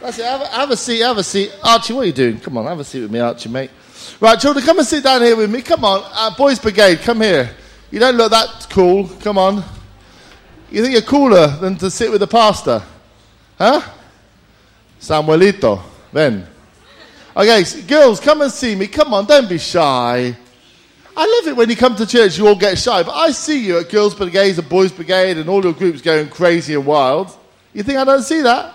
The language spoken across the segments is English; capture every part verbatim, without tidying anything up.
That's it. Have a, have a seat. Have a seat. Archie, what are you doing? Come on, have a seat with me, Archie, mate. Right, children, come and sit down here with me. Come on. Uh, Boys Brigade, come here. You don't look that cool. Come on. You think you're cooler than to sit with the pastor? Huh? Samuelito, ven. Okay, so girls, come and see me. Come on, don't be shy. I love it when you come to church, you all get shy. But I see you at Girls Brigade and Boys Brigade and all your groups going crazy and wild. You think I don't see that?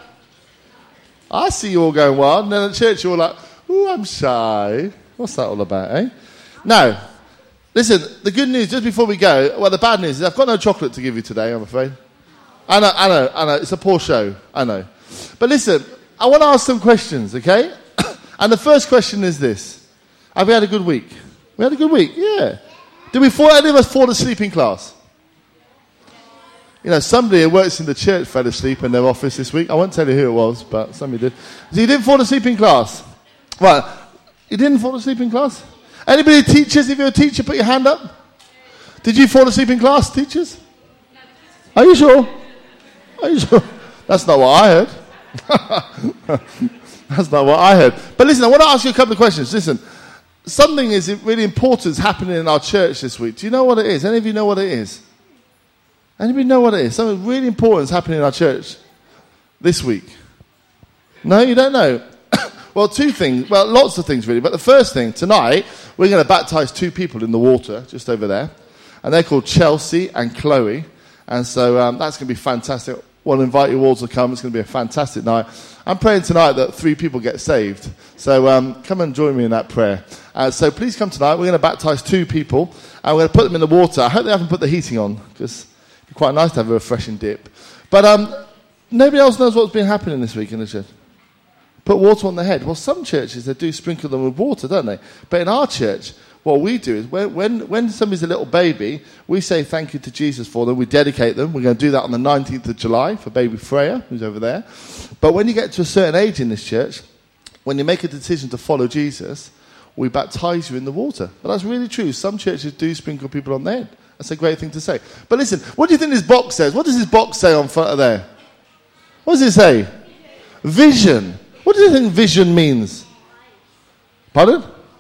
I see you all going wild. And then at church, you're all like, ooh, I'm shy. What's that all about, eh? Now, listen, the good news, just before we go, well, the bad news is I've got no chocolate to give you today, I'm afraid. I know, I know, I know. It's a poor show. I know. But listen, I want to ask some questions, okay? And the first question is this. Have we had a good week? We had a good week, yeah. Did we fall, any of us fall asleep in class? You know, somebody who works in the church fell asleep in their office this week. I won't tell you who it was, but somebody did. So you didn't fall asleep in class? Right. You didn't fall asleep in class? Anybody teachers? If you're a teacher, put your hand up. Did you fall asleep in class, teachers? Are you sure? Are you sure? That's not what I heard. That's not what I heard. But listen, I want to ask you a couple of questions. Listen. Something is really important is happening in our church this week. Do you know what it is? Any of you know what it is? Anybody know what it is? Something really important is happening in our church this week. No, you don't know? Well, two things. Well, lots of things really. But the first thing, tonight, we're going to baptize two people in the water just over there. And they're called Chelsea and Chloe. And so um, that's going to be fantastic. I want to invite you all to come. It's going to be a fantastic night. I'm praying tonight that three people get saved. So um, come and join me in that prayer. Uh, so please come tonight. We're going to baptize two people. And we're going to put them in the water. I hope they haven't put the heating on, because it'd be quite nice to have a refreshing dip. But um, nobody else knows what's been happening this week in the church. Put water on the head. Well, some churches, they do sprinkle them with water, don't they? But in our church, what we do is when, when, when somebody's a little baby, we say thank you to Jesus for them. We dedicate them. We're going to do that on the nineteenth of July for baby Freya, who's over there. But when you get to a certain age in this church, when you make a decision to follow Jesus, we baptize you in the water. But that's really true. Some churches do sprinkle people on their head. That's a great thing to say. But listen, what do you think this box says? What does this box say on front of there? What does it say? Vision. What do you think vision means? Pardon?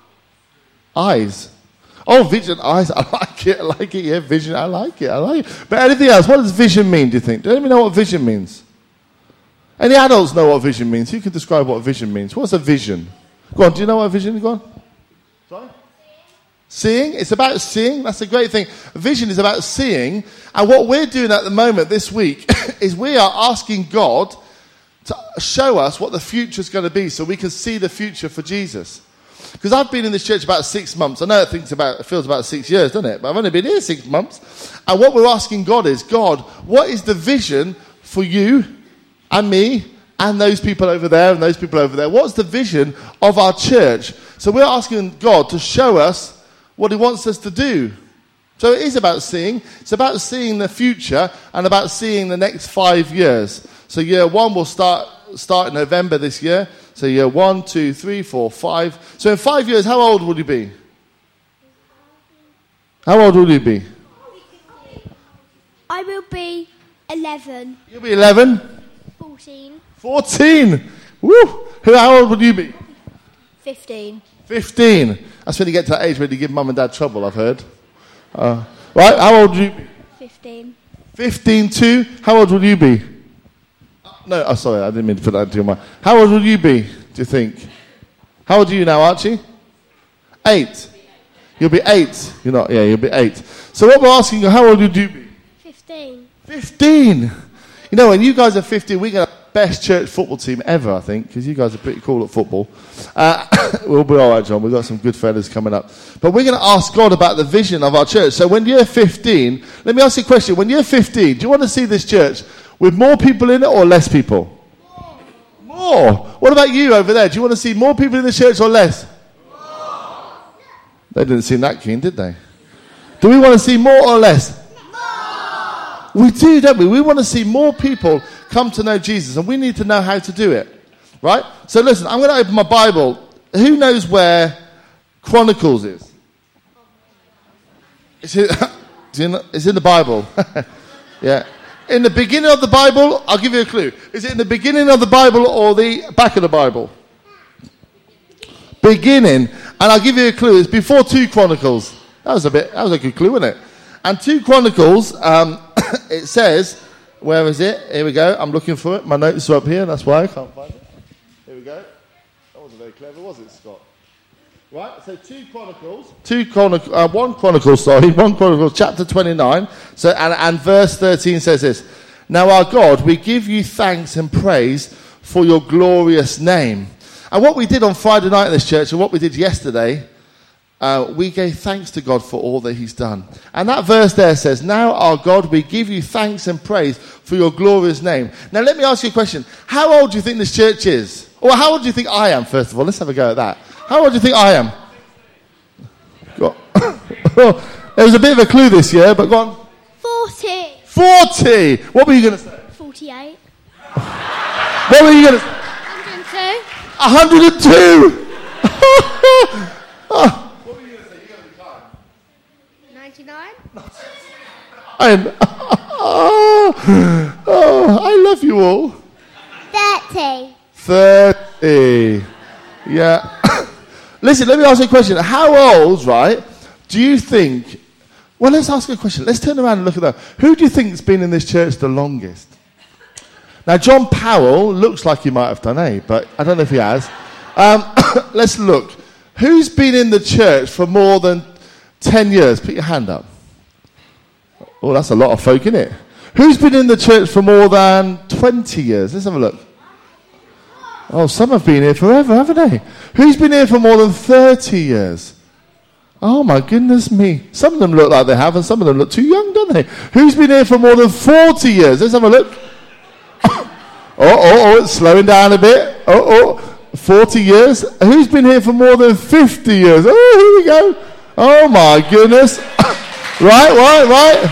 Eyes. Oh, vision, eyes. I like it. I like it. Yeah, vision. I like it. I like it. But anything else? What does vision mean, do you think? Do anybody know what vision means? Any adults know what vision means? Who can describe what vision means? What's a vision? Go on, do you know what a vision is? Go on. Sorry? Seeing. It's about seeing. That's a great thing. Vision is about seeing. And what we're doing at the moment this week is we are asking God to show us what the future is going to be so we can see the future for Jesus. Because I've been in this church about six months. I know it, thinks about, it feels about six years, doesn't it? But I've only been here six months. And what we're asking God is, God, what is the vision for you and me and those people over there and those people over there? What's the vision of our church? So we're asking God to show us what he wants us to do. So it is about seeing. It's about seeing the future and about seeing the next five years. So year one will start start in November this year. So year one, two, three, four, five. So in five years, how old will you be? How old will you be? I will be eleven. You'll be eleven? fourteen. fourteen! Woo! Who, how old will you be? fifteen. fifteen. That's when you get to that age where you give mum and dad trouble, I've heard. Uh, right, how old will you be? fifteen. fifteen too? How old will you be? No, oh, sorry, I didn't mean to put that into your mind. How old will you be, do you think? How old are you now, Archie? Eight. You'll be eight. You're not, yeah, you'll be eight. So what we're asking you, how old will you be? Fifteen. Fifteen. You know, when you guys are fifteen, we're going to have the best church football team ever, I think, because you guys are pretty cool at football. Uh, we'll be all right, John. We've got some good fellas coming up. But we're going to ask God about the vision of our church. So when you're fifteen, let me ask you a question. When you're fifteen, do you want to see this church with more people in it or less people? More. More. What about you over there? Do you want to see more people in the church or less? More. They didn't seem that keen, did they? Do we want to see more or less? More. We do, don't we? We want to see more people come to know Jesus, and we need to know how to do it. Right? So listen, I'm going to open my Bible. Who knows where Chronicles is? It's in, it's in the Bible. Yeah. In the beginning of the Bible, I'll give you a clue. Is it in the beginning of the Bible or the back of the Bible? Beginning. And I'll give you a clue. It's before two Chronicles. That was a bit, that was a good clue, wasn't it? And two Chronicles, um, it says, where is it? Here we go. I'm looking for it. My notes are up here. That's why I can't find it. Here we go. That wasn't very clever, was it, Scott? Right, so two Chronicles, two Chronic, uh, one Chronicle, sorry, one Chronicles, chapter twenty-nine. So and, and verse thirteen says this: "Now our God, we give you thanks and praise for your glorious name." And what we did on Friday night in this church, and what we did yesterday, uh, we gave thanks to God for all that He's done. And that verse there says, "Now our God, we give you thanks and praise for your glorious name." Now let me ask you a question: how old do you think this church is? Or how old do you think I am? First of all, let's have a go at that. How old do you think I am? Go on. There was a bit of a clue this year, but go on. Forty. Forty. What were you going to say? Forty-eight. What were you going to say? one hundred and two. one hundred and two. Oh. What were you going to say? You're going to be kind. Ninety-nine. And, oh, oh, I love you all. Thirty. Thirty. Yeah. Listen, let me ask you a question. How old, right, do you think... Well, let's ask you a question. Let's turn around and look at that. Who do you think has been in this church the longest? Now, John Powell looks like he might have done, eh? But I don't know if he has. Um, let's look. Who's been in the church for more than ten years? Put your hand up. Oh, that's a lot of folk, isn't it? Who's been in the church for more than twenty years? Let's have a look. Oh, some have been here forever, haven't they? Who's been here for more than thirty years? Oh, my goodness me. Some of them look like they have, and some of them look too young, don't they? Who's been here for more than forty years? Let's have a look. Oh, oh, oh, it's slowing down a bit. Oh, oh, forty years. Who's been here for more than fifty years? Oh, here we go. Oh, my goodness. Right, right, right.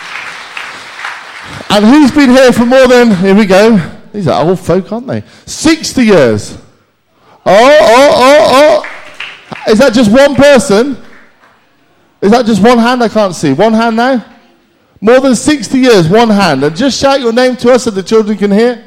And who's been here for more than, here we go. These are old folk, aren't they? sixty years. Oh, oh, oh, oh. Is that just one person? Is that just one hand? I can't see. One hand now? More than sixty years, one hand. And just shout your name to us so the children can hear.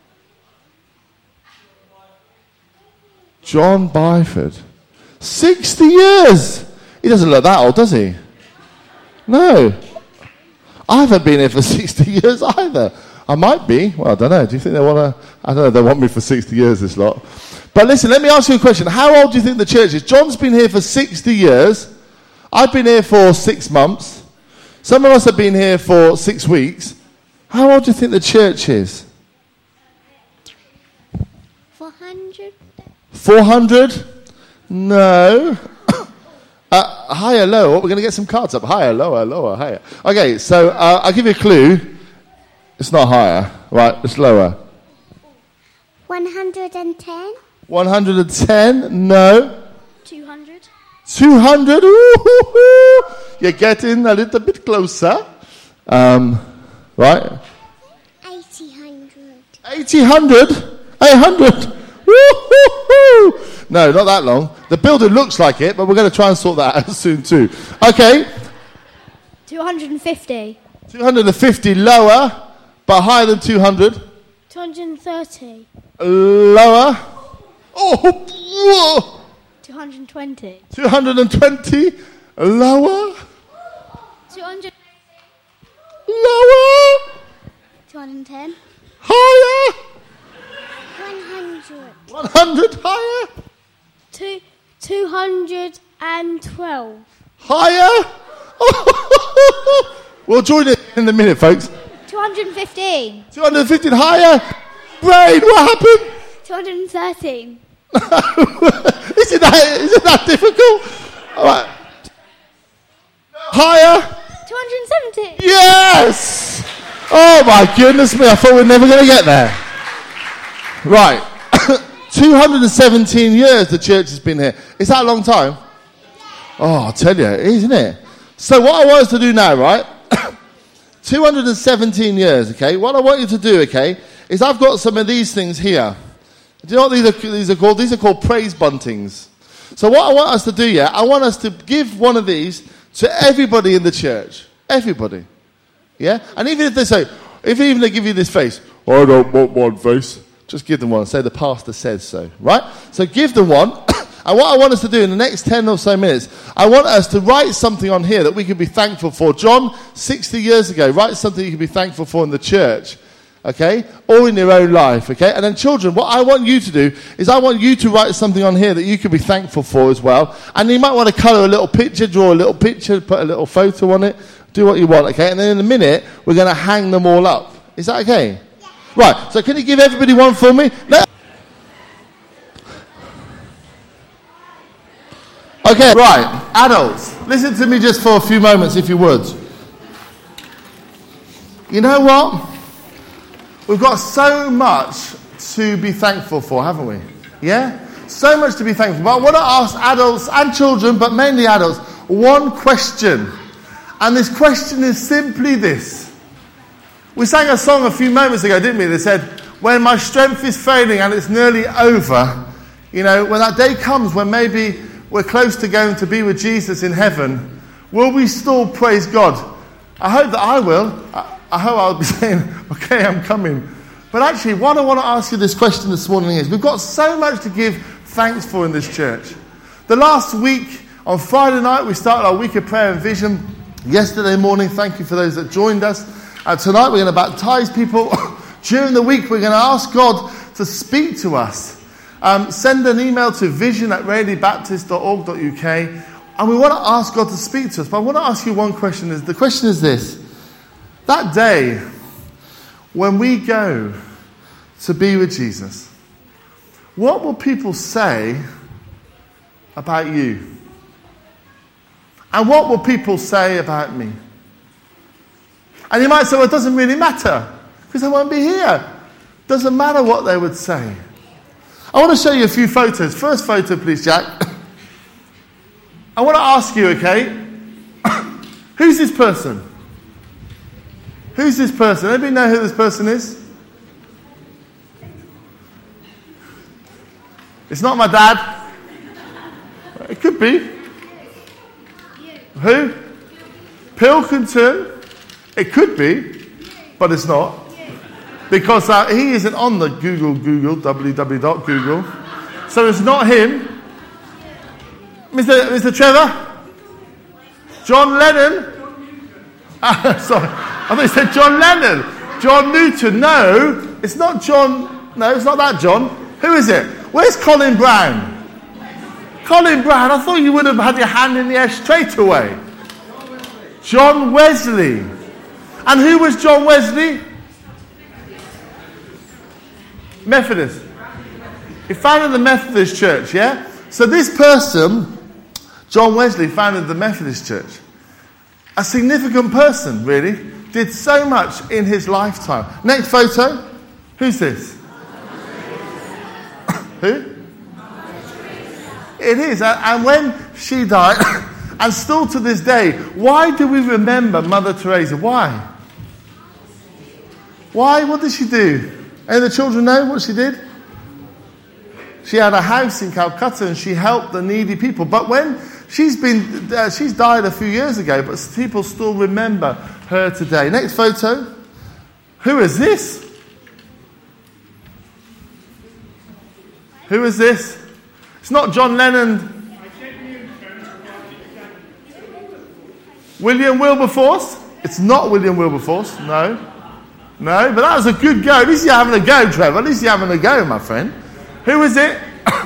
John Byford. sixty years. He doesn't look that old, does he? No. I haven't been here for sixty years either. I might be. Well, I don't know. Do you think they want to... I don't know. They want me for sixty years, this lot. But listen, let me ask you a question. How old do you think the church is? John's been here for sixty years. I've been here for six months. Some of us have been here for six weeks. How old do you think the church is? Four hundred. four hundred? No. uh, higher, lower. We're going to get some cards up. Higher, lower, lower, higher. Okay, so uh, I'll give you a clue. It's not higher. Right, it's lower. One hundred and ten. one hundred and ten? No. Two hundred. two hundred? Ooh, you're getting a little bit closer. Um, right? Eighty hundred. eighty hundred? eight hundred? No, not that long. The building looks like it, but we're going to try and sort that out soon too. Okay. Two hundred and fifty. two hundred fifty lower, but higher than two hundred. Two hundred and thirty. Lower. Oh, whoa. Two hundred and twenty. two hundred twenty. Lower. Two hundred. Lower. Two hundred and ten. Higher. One hundred. one hundred higher. Two. Two hundred and twelve. Higher. We'll join it in a minute, folks. Two hundred and fifteen. two hundred fifteen higher. Brain, what happened? Two hundred and thirteen. Isn't that, isn't that difficult? All right. Higher. Two hundred and seventy. Yes. Oh my goodness me! I thought we were never going to get there. Right. two hundred seventeen years the church has been here. Is that a long time? Oh, I'll tell you, it is, isn't it? So what I want us to do now, right? two hundred seventeen years, okay? What I want you to do, okay, is I've got some of these things here. Do you know what these are, these are called? These are called praise buntings. So what I want us to do, yeah, I want us to give one of these to everybody in the church. Everybody. Yeah? And even if they say, If even they give you this face, I don't want one face, just give them one. Say the pastor says so, right? So give them one. And what I want us to do in the next ten or so minutes, I want us to write something on here that we can be thankful for. John, sixty years ago, write something you can be thankful for in the church, okay? Or in your own life, okay? And then children, what I want you to do is I want you to write something on here that you can be thankful for as well. And you might want to colour a little picture, draw a little picture, put a little photo on it, do what you want, okay? And then in a minute, we're going to hang them all up. Is that okay? Yeah. Right, so can you give everybody one for me? No. Okay, right, adults, listen to me just for a few moments if you would. You know what? We've got so much to be thankful for, haven't we? Yeah? So much to be thankful for. But I want to ask adults and children, but mainly adults, one question. And this question is simply this. We sang a song a few moments ago, didn't we? They said, when my strength is failing and it's nearly over, you know, when that day comes when maybe we're close to going to be with Jesus in heaven, will we still praise God? I hope that I will. I, I hope I'll be saying, okay, I'm coming. But actually, what I want to ask you this question this morning is, we've got so much to give thanks for in this church. The last week, on Friday night, we started our week of prayer and vision. Yesterday morning, thank you for those that joined us. And tonight, we're going to baptize people. During the week, we're going to ask God to speak to us. Um, send an email to vision at rayleigh baptist dot org dot u k, and we want to ask God to speak to us. But I want to ask you one question. The question is this. That day when we go to be with Jesus, what will people say about you? And what will people say about me? And you might say, well, it doesn't really matter because I won't be here. Doesn't matter what they would say. I want to show you a few photos. First photo, please, Jack. I want to ask you, okay, who's this person? Who's this person? Anybody know who this person is? It's not my dad. It could be. Who? Pilkington. It could be, but it's not. Because uh, he isn't on the Google, Google, w w w dot google. So it's not him. Mister Mister Trevor? John Lennon? Ah, sorry. I thought you said John Lennon. John Newton. No, it's not John. No, it's not that John. Who is it? Where's Colin Brown? Colin Brown. I thought you would have had your hand in the air straight away. John Wesley. And who was John Wesley? Methodist. He founded the Methodist Church, yeah? So this person, John Wesley, founded the Methodist Church. A significant person, really. Did so much in his lifetime. Next photo. Who's this? Who? It is. And when she died, and still to this day, why do we remember Mother Teresa? Why? Why? What did she do? Any of the children know what she did? She had a house in Calcutta and she helped the needy people. But when she's been, uh, she's died a few years ago, but people still remember her today. Next photo. Who is this? Who is this? It's not John Lennon. William Wilberforce? It's not William Wilberforce. No. No, but that was a good go. At least you're having a go, Trevor. At least you're having a go, my friend. Who is it?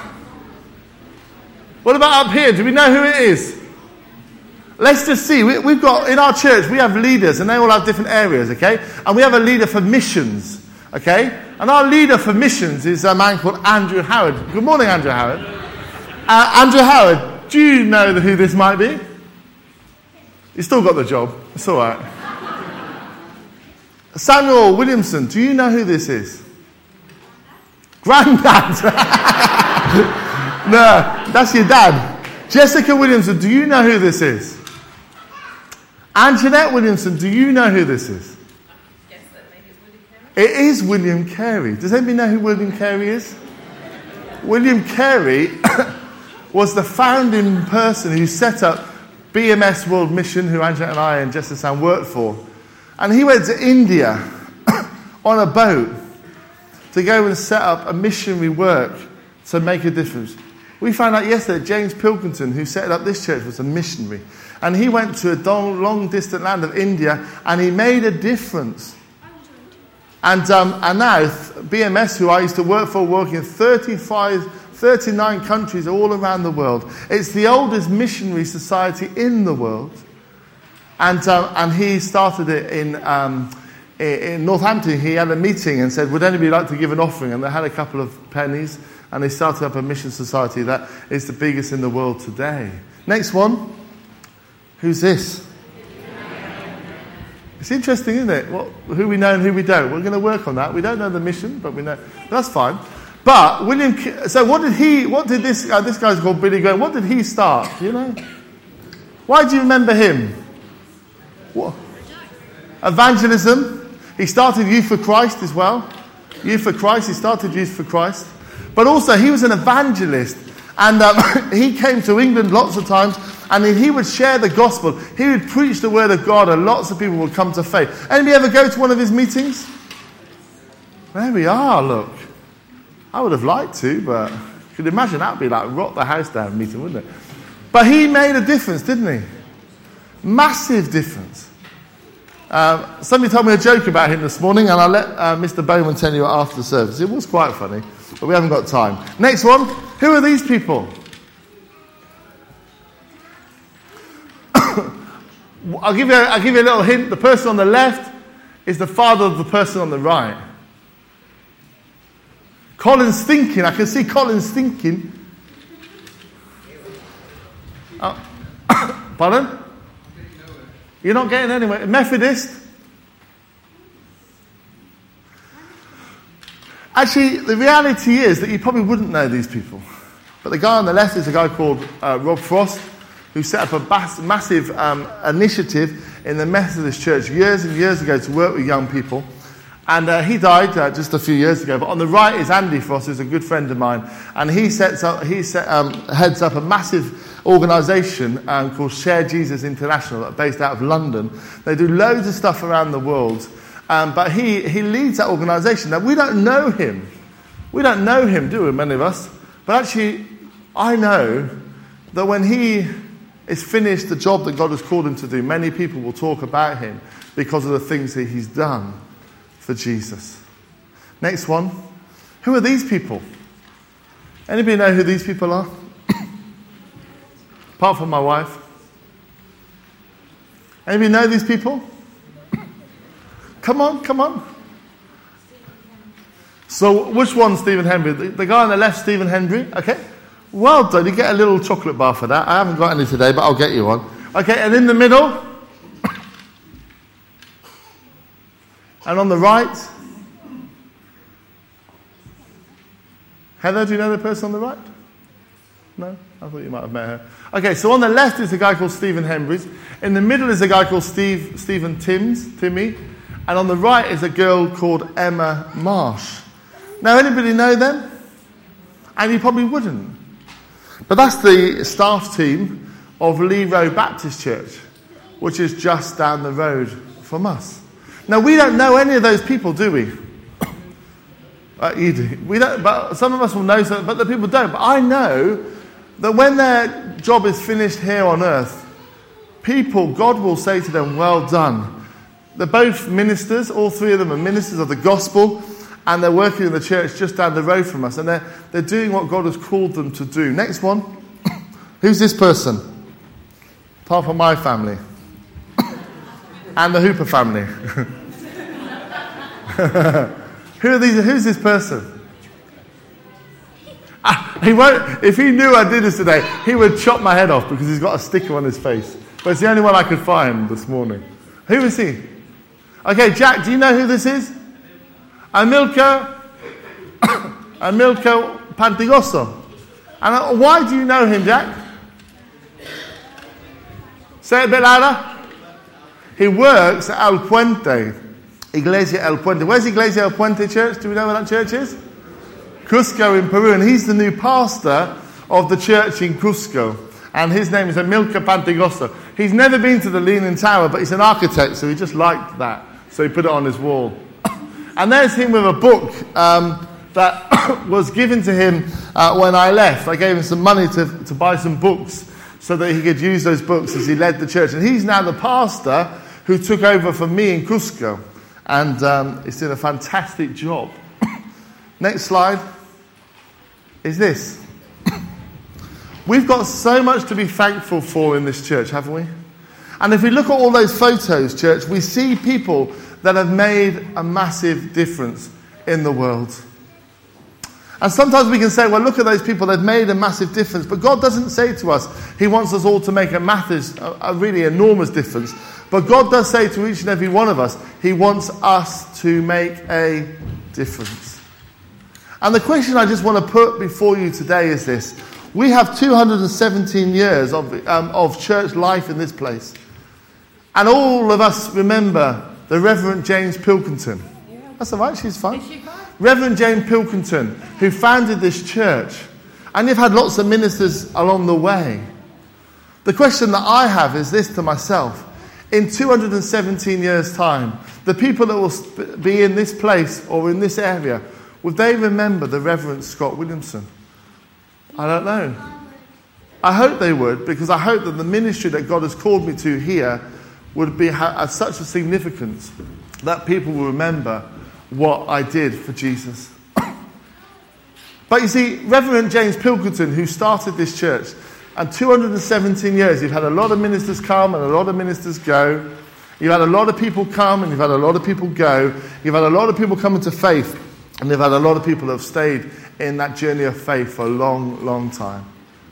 What about up here? Do we know who it is? Let's just see. We, we've got, in our church, we have leaders, and they all have different areas, okay? And we have a leader for missions, okay? And our leader for missions is a man called Andrew Howard. Good morning, Andrew Howard. Uh, Andrew Howard, do you know who this might be? He's still got the job. It's all right. Samuel Williamson, do you know who this is? Granddad. No, that's your dad. Jessica Williamson, do you know who this is? Anjanette Williamson, do you know who this is? Guess that maybe it's William Carey. It is William Carey. Does anybody know who William Carey is? William Carey was the founding person who set up B M S World Mission, who Anjanette and I and Jessica Sam worked for. And he went to India on a boat to go and set up a missionary work to make a difference. We found out yesterday James Pilkington, who set up this church, was a missionary. And he went to a long, distant land of India and he made a difference. And, um, and now B M S, who I used to work for, working in thirty-five, thirty-nine countries all around the world. It's the oldest missionary society in the world. And, um, and he started it in, um, in Northampton. He had a meeting and said, would anybody like to give an offering? And they had a couple of pennies. And they started up a mission society that is the biggest in the world today. Next one. Who's this? It's interesting, isn't it? What, who we know and who we don't. We're going to work on that. We don't know the mission, but we know. That's fine. But William... So what did he... What did this... Uh, this guy's called Billy Graham. What did he start? Do you know? Why do you remember him? What? Evangelism. He started Youth for Christ as well. Youth for Christ. He started Youth for Christ. But also, he was an evangelist. And um, he came to England lots of times. And he would share the gospel. He would preach the word of God. And lots of people would come to faith. Anybody ever go to one of his meetings? There we are, look. I would have liked to, but you could imagine that would be like rock the house down meeting, wouldn't it? But he made a difference, didn't he? Massive difference. Um, somebody told me a joke about him this morning, and I'll let uh, Mister Bowman tell you after the service. It was quite funny, but we haven't got time. Next one. Who are these people? I'll give you a, I'll give you a little hint. The person on the left is the father of the person on the right. Colin's thinking. I can see Colin's thinking. Oh. Pardon? You're not getting anywhere. Methodist? Actually, the reality is that you probably wouldn't know these people. But the guy on the left is a guy called uh, Rob Frost, who set up a bas- massive um, initiative in the Methodist Church years and years ago to work with young people. And uh, he died uh, just a few years ago. But on the right is Andy Frost, who's a good friend of mine. And he sets up, he set, um, heads up a massive organisation um, called Share Jesus International, based out of London. They do loads of stuff around the world. Um, but he, he leads that organisation. Now, we don't know him. We don't know him, do we, many of us? But actually, I know that when he is finished the job that God has called him to do, many people will talk about him because of the things that he's done for Jesus. Next one. Who are these people? Anybody know who these people are? Apart from my wife. Anybody know these people? Come on, come on. So, which one, Stephen Henry? The, the guy on the left, Stephen Henry. Okay. Well done. You get a little chocolate bar for that. I haven't got any today, but I'll get you one. Okay, and in the middle. And on the right. Heather, do you know the person on the right? No? I thought you might have met her. Okay, so on the left is a guy called Stephen Hembries. In the middle is a guy called Steve Stephen Timms, Timmy. And on the right is a girl called Emma Marsh. Now, anybody know them? And you probably wouldn't. But that's the staff team of Lee Road Baptist Church, which is just down the road from us. Now, we don't know any of those people, do we? Uh, you do. We don't, but some of us will know, some, but the people don't. But I know that when their job is finished here on earth, people, God will say to them, well done. They're both ministers. All three of them are ministers of the gospel. And they're working in the church just down the road from us. And they're, they're doing what God has called them to do. Next one. Who's this person? Apart from my family. And the Hooper family. Who are these? Who's this person? Ah, he won't. If he knew I did this today, he would chop my head off because he's got a sticker on his face. But it's the only one I could find this morning. Who is he? Okay, Jack, do you know who this is? Amilcar, Amilcar Pantigoso. And uh, why do you know him, Jack? Say it a bit louder. He works at El Puente, Iglesia El Puente. Where's Iglesia El Puente Church? Do we know where that church is? Cusco in Peru. And he's the new pastor of the church in Cusco. And his name is Amilcar Pantigoso. He's never been to the Leaning Tower, but he's an architect, so he just liked that. So he put it on his wall. And there's him with a book um, that was given to him uh, when I left. I gave him some money to, to buy some books so that he could use those books as he led the church. And he's now the pastor who took over from me in Cusco. And um, he's doing a fantastic job. Next slide is this. We've got so much to be thankful for in this church, haven't we? And if we look at all those photos, church, we see people that have made a massive difference in the world. And sometimes we can say, well, look at those people, they've made a massive difference. But God doesn't say to us, he wants us all to make a massive, a really enormous difference. But God does say to each and every one of us, he wants us to make a difference. And the question I just want to put before you today is this. We have two hundred seventeen years of, um, of church life in this place. And all of us remember the Reverend James Pilkington. That's all right, she's fine. Reverend James Pilkington, who founded this church. And you've had lots of ministers along the way. The question that I have is this to myself. In two hundred seventeen years' time, the people that will be in this place or in this area, would they remember the Reverend Scott Williamson? I don't know. I hope they would, because I hope that the ministry that God has called me to here would be have such a significance that people will remember what I did for Jesus. But you see, Reverend James Pilkington, who started this church, and two hundred seventeen years, you've had a lot of ministers come and a lot of ministers go. You've had a lot of people come and you've had a lot of people go. You've had a lot of people come into faith, and you've had a lot of people who have stayed in that journey of faith for a long, long time.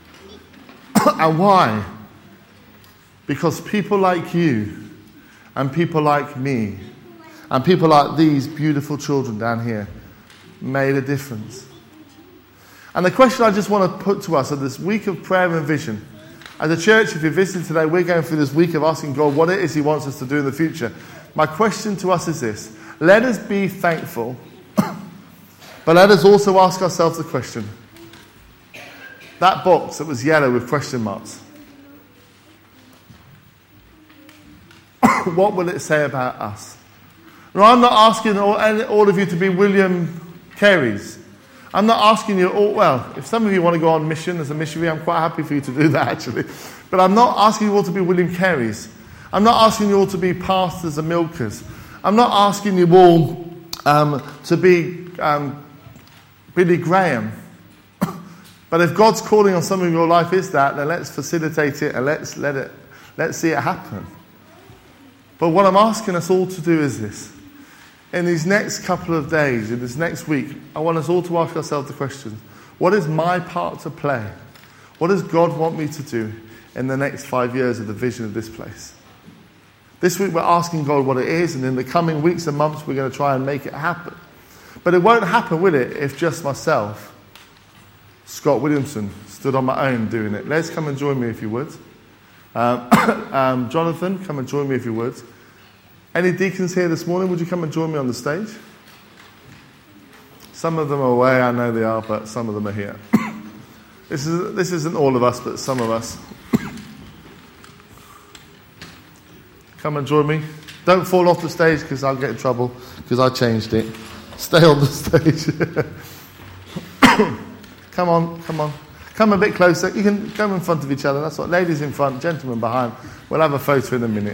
And why? Because people like you and people like me and people like these beautiful children down here made a difference. And the question I just want to put to us at this week of prayer and vision, as a church, if you're visiting today, we're going through this week of asking God what it is he wants us to do in the future. My question to us is this. Let us be thankful, but let us also ask ourselves the question. That box that was yellow with question marks, what will it say about us? Now, I'm not asking all, all of you to be William Careys. I'm not asking you all, well, if some of you want to go on mission as a missionary, I'm quite happy for you to do that actually. But I'm not asking you all to be William Careys. I'm not asking you all to be pastors and milkers. I'm not asking you all um, to be um, Billy Graham. But if God's calling on some of your life is that, then let's facilitate it and let's let it, let's see it happen. But what I'm asking us all to do is this. In these next couple of days, in this next week, I want us all to ask ourselves the question, what is my part to play? What does God want me to do in the next five years of the vision of this place? This week we're asking God what it is, and in the coming weeks and months we're going to try and make it happen. But it won't happen, will it, if just myself, Scott Williamson, stood on my own doing it. Les, come and join me if you would. Um, um, Jonathan, come and join me if you would. Any deacons here this morning? Would you come and join me on the stage? Some of them are away, I know they are, but some of them are here. This is this isn't all of us, but some of us. Come and join me. Don't fall off the stage because I'll get in trouble because I changed it. Stay on the stage. Come on, come on. Come a bit closer. You can come in front of each other. That's what. Ladies in front, gentlemen behind. We'll have a photo in a minute.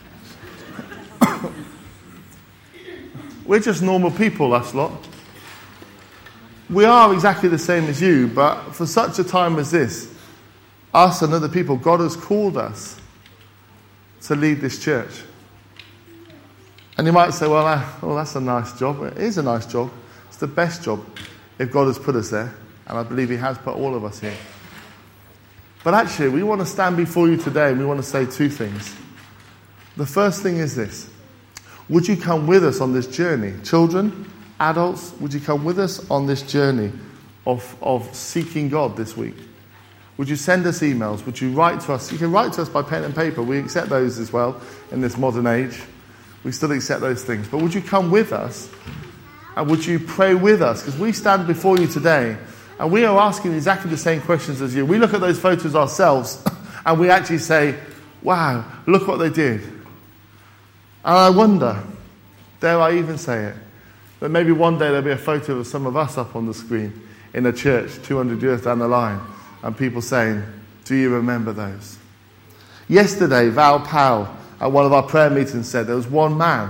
We're just normal people, us lot. We are exactly the same as you, but for such a time as this, us and other people, God has called us to lead this church. And you might say, well, uh, well, that's a nice job. It is a nice job. It's the best job if God has put us there. And I believe he has put all of us here. But actually, we want to stand before you today and we want to say two things. The first thing is this. Would you come with us on this journey? Children, adults, would you come with us on this journey of, of seeking God this week? Would you send us emails? Would you write to us? You can write to us by pen and paper. We accept those as well in this modern age. We still accept those things. But would you come with us? And would you pray with us? Because we stand before you today and we are asking exactly the same questions as you. We look at those photos ourselves and we actually say, wow, look what they did. And I wonder, dare I even say it, that maybe one day there'll be a photo of some of us up on the screen in a church two hundred years down the line, and people saying, do you remember those? Yesterday, Val Powell at one of our prayer meetings said there was one man,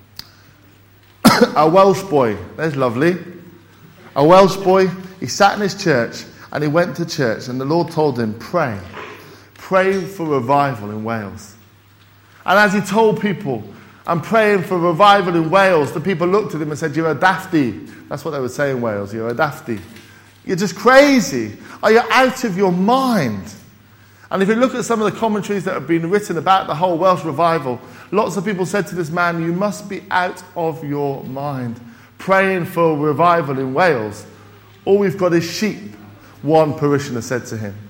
a Welsh boy, there's lovely, a Welsh boy, he sat in his church and he went to church and the Lord told him, pray, pray for revival in Wales. And as he told people, I'm praying for revival in Wales, the people looked at him and said, you're a dafty. That's what they would say in Wales, you're a dafty. You're just crazy. Are you out of your mind? And if you look at some of the commentaries that have been written about the whole Welsh revival, lots of people said to this man, you must be out of your mind. Praying for revival in Wales. All we've got is sheep, one parishioner said to him.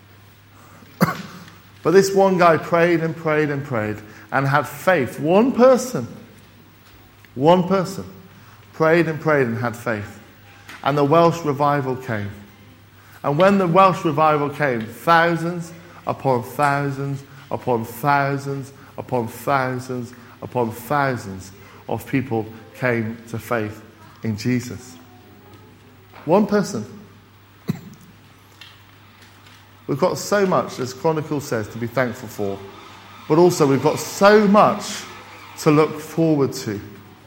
But this one guy prayed and prayed and prayed and had faith. One person, one person prayed and prayed and had faith. And the Welsh revival came. And when the Welsh revival came, thousands upon thousands upon thousands upon thousands upon thousands of people came to faith in Jesus. One person. We've got so much, as Chronicle says, to be thankful for. But also we've got so much to look forward to.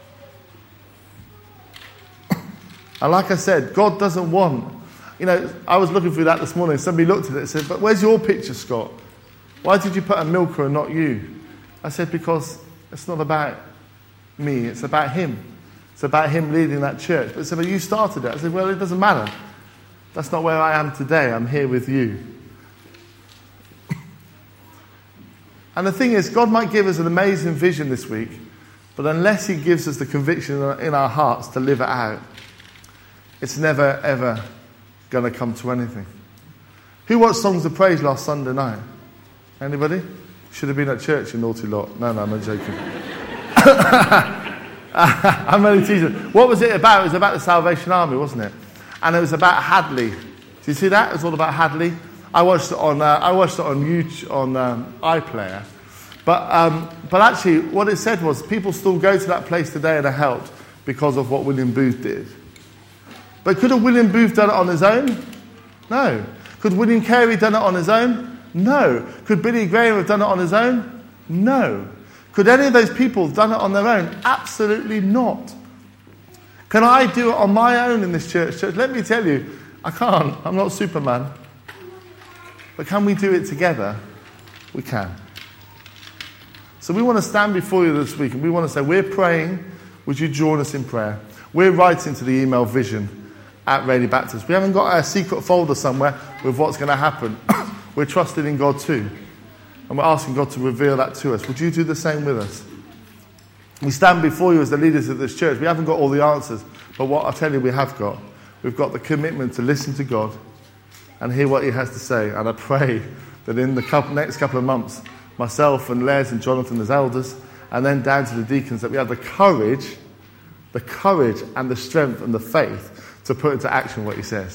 And like I said, God doesn't want... You know, I was looking through that this morning. Somebody looked at it and said, but where's your picture, Scott? Why did you put a milker and not you? I said, because it's not about me. It's about him. It's about him leading that church. But they said, but you started it. I said, well, it doesn't matter. That's not where I am today. I'm here with you. And the thing is, God might give us an amazing vision this week, but unless he gives us the conviction in our hearts to live it out, it's never, ever going to come to anything. Who watched Songs of Praise last Sunday night? Anybody? Should have been at church, you naughty lot. No, no, I'm not joking. I'm only teasing. What was it about? It was about the Salvation Army, wasn't it? And it was about Hadley. Do you see that? It was all about Hadley. I watched it on. Uh, I watched it on YouTube, on um, iPlayer. But um, but actually, what it said was people still go to that place today and are helped because of what William Booth did. But could have William Booth done it on his own? No. Could William Carey done it on his own? No. Could Billy Graham have done it on his own? No. Could any of those people have done it on their own? Absolutely not. Can I do it on my own in this church? Church, let me tell you, I can't. I'm not Superman. But can we do it together? We can. So we want to stand before you this week and we want to say, we're praying. Would you join us in prayer? We're writing to the email vision at Rayleigh Baptist. We haven't got a secret folder somewhere with what's going to happen. We're trusting in God too. And we're asking God to reveal that to us. Would you do the same with us? We stand before you as the leaders of this church. We haven't got all the answers. But what I tell you we have got, we've got the commitment to listen to God and hear what he has to say. And I pray that in the couple, next couple of months, myself and Les and Jonathan as elders, and then down to the deacons, that we have the courage, the courage and the strength and the faith to put into action what he says.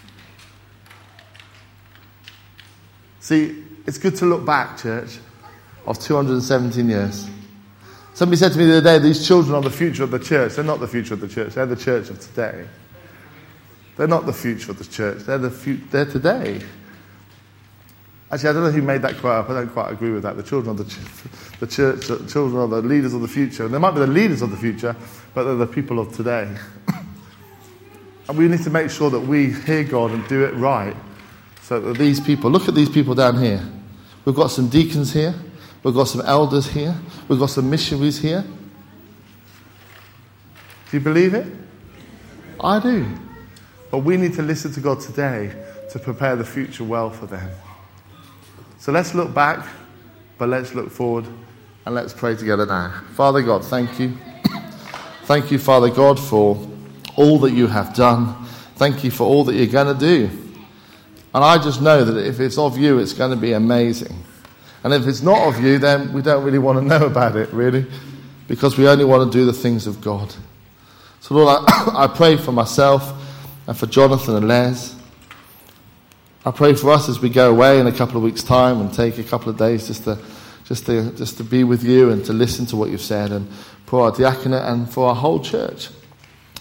See, it's good to look back, church, of two hundred seventeen years. Somebody said to me the other day, these children are the future of the church. They're not the future of the church. They're the church of today. They're not the future of the church. They're the fu- they're today. Actually, I don't know who made that quote up. I don't quite agree with that. The children of the, ch- the church, the children are the leaders of the future. They might be the leaders of the future, but they're the people of today. And we need to make sure that we hear God and do it right. So that these people, look at these people down here. We've got some deacons here. We've got some elders here. We've got some missionaries here. Do you believe it? I do. But we need to listen to God today to prepare the future well for them. So let's look back, but let's look forward, and let's pray together now. Father God, thank you. Thank you, Father God, for all that you have done. Thank you for all that you're going to do. And I just know that if it's of you, it's going to be amazing. And if it's not of you, then we don't really want to know about it, really, because we only want to do the things of God. So Lord, I, I pray for myself and for Jonathan and Les. I pray for us as we go away in a couple of weeks' time and take a couple of days just to, just to, just to be with you and to listen to what you've said, and for our diaconate and for our whole church.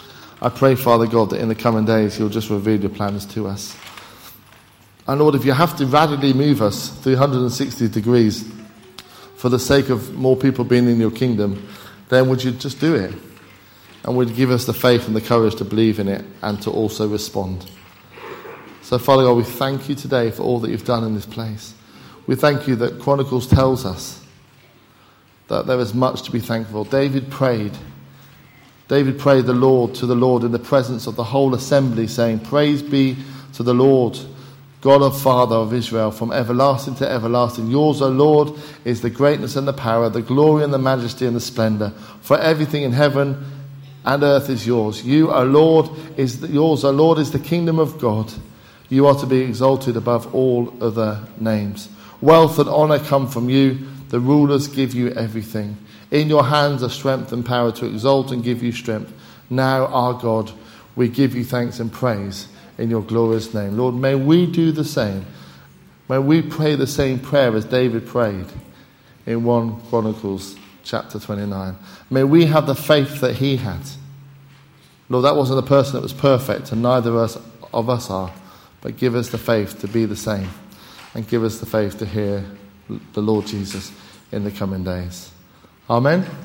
I pray, Father God, that in the coming days you'll just reveal your plans to us. And Lord, if you have to radically move us three hundred sixty degrees for the sake of more people being in your kingdom, then would you just do it? And would you give us the faith and the courage to believe in it and to also respond? So, Father God, we thank you today for all that you've done in this place. We thank you that Chronicles tells us that there is much to be thankful. David prayed. David prayed the Lord to the Lord in the presence of the whole assembly, saying, "Praise be to the Lord, God of Father of Israel, from everlasting to everlasting. Yours, O Lord, is the greatness and the power, the glory and the majesty and the splendor. For everything in heaven and earth is yours. You, O Lord, is the, yours, O Lord, is the kingdom of God. You are to be exalted above all other names. Wealth and honor come from you. The rulers give you everything. In your hands are strength and power to exalt and give you strength. Now, our God, we give you thanks and praise in your glorious name." Lord, may we do the same. May we pray the same prayer as David prayed in First Chronicles chapter twenty-nine. May we have the faith that he had. Lord, that wasn't a person that was perfect, and neither of us, of us are. But give us the faith to be the same, and give us the faith to hear the Lord Jesus in the coming days. Amen.